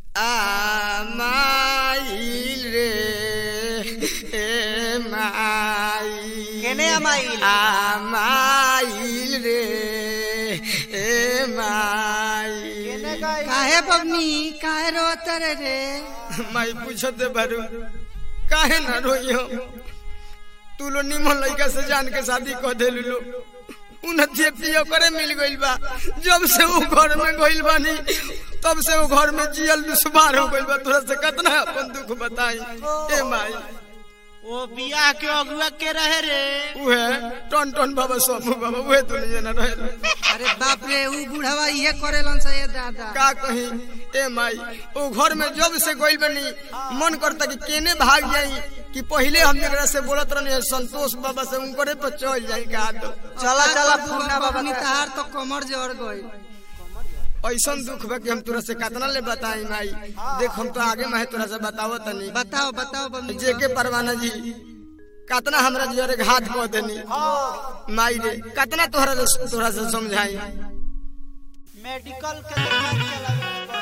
आमाइल रे ए माई केने आमाइल आमाइल रे ए माई केने गई काहे बबनी काहे रोत रे माई पूछते बारू काहे ना रोइयो तू लो निमन लइका से जान के शादी कर देलू लो उन्हें पियो करे मिल गइल बा जब से वो घर में गइल बानी तब से वो घर में जियल दुश्वार हो गइल बा तोरा से कितना अपन दुख बताई ए माई वो बियाह के अगुआ के रहे रे उहे टन टन बाबा सोमू बाबा उहे दुनिया ना रहे अरे बाप रे ऊ बुढ़वा इहे करेलन से ये दादा का कही ए माई वो घर में जब से गइल बनी मन करता कि केने भाग जाई कि पहले हम एकरा से बोलत रहनी संतोष बाबा से उनकरे पर चल जाई का तो चला चला पूर्णा बाबा बबनी तहार तो कमर जोड़ गई ऐसा दुख बा कि हम तोरा से कितना ले बताई माई देख हम तो आगे मैं तोरा से बतावत नहीं बताओ बताओ बबनी जेके परवाना जी कितना हमरा जियरे घात को देनी माई रे कितना तोरा से समझाई मेडिकल के दुकान चला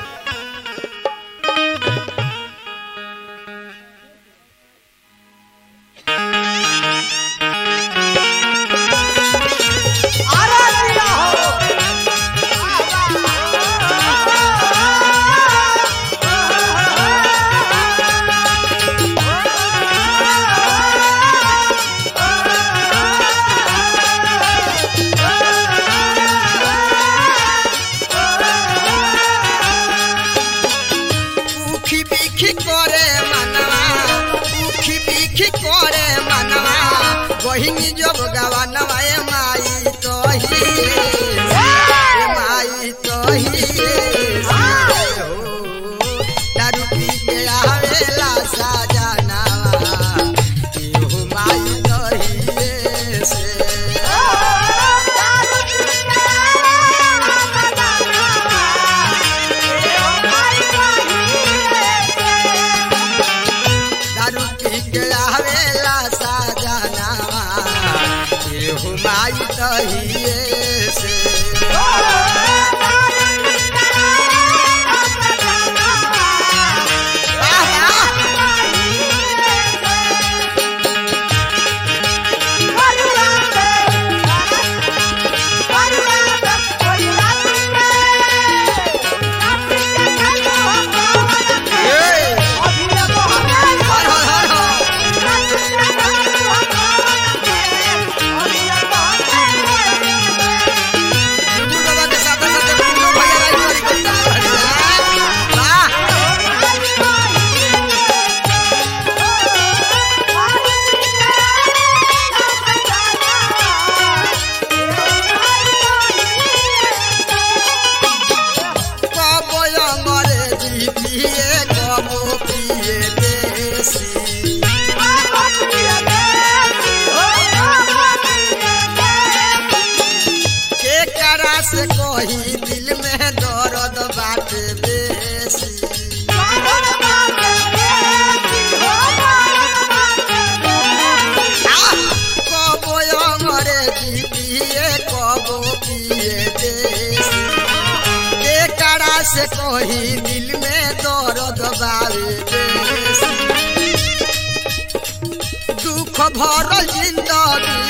बहिनी जब गवा नवाए माई तो ही दारू पी के आवेला साजनावा एहो माई तो ही से दारू पी के आवेला साजनावा एहो माई तो ही से से कोई दिल में दर्द बात बेसी कबो अंग्रेजी पिए कबो पिए देसी एकरा से कोई दिल में दर्द बावे बेसी दुख भरल जिंदगी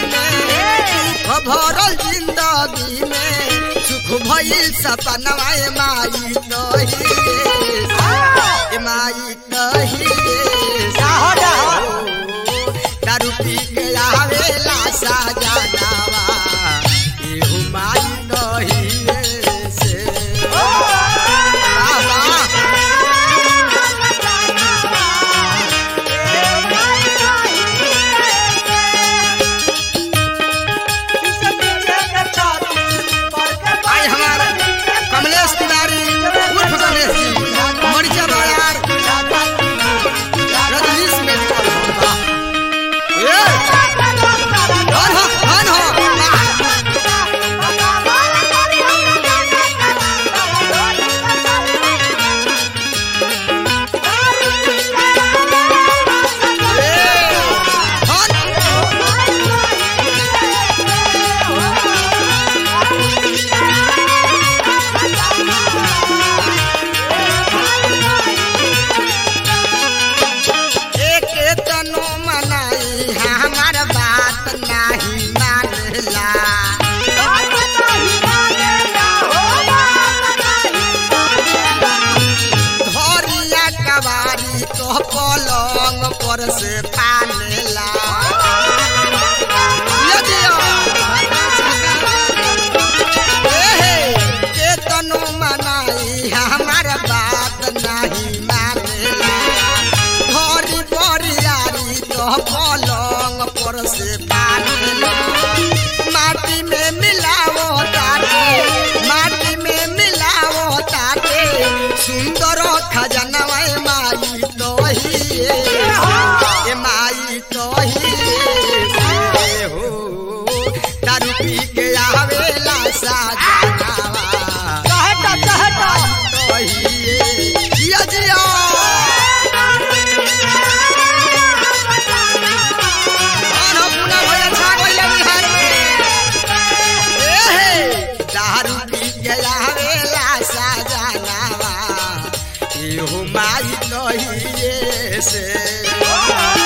में सुख भइल सपनवा माई नहीं दारू पी के आवेला साजनावा एहो माई नहीं से कमलेश तिवारी उर्फ गणेश जी पलंग पर से पानेला के तनु मनाई हमार बात नहीं मानेला भरी बरियारी तो पलंग पर से पानेला माटी में मिलाओ ताके सुंदर खजनवा माई तो ही ए माई तो ही हो दारू पी के आवेला साजनावा कहता तो ही जिया जिया दारू पी के आवेला साजनावा माई तो ही से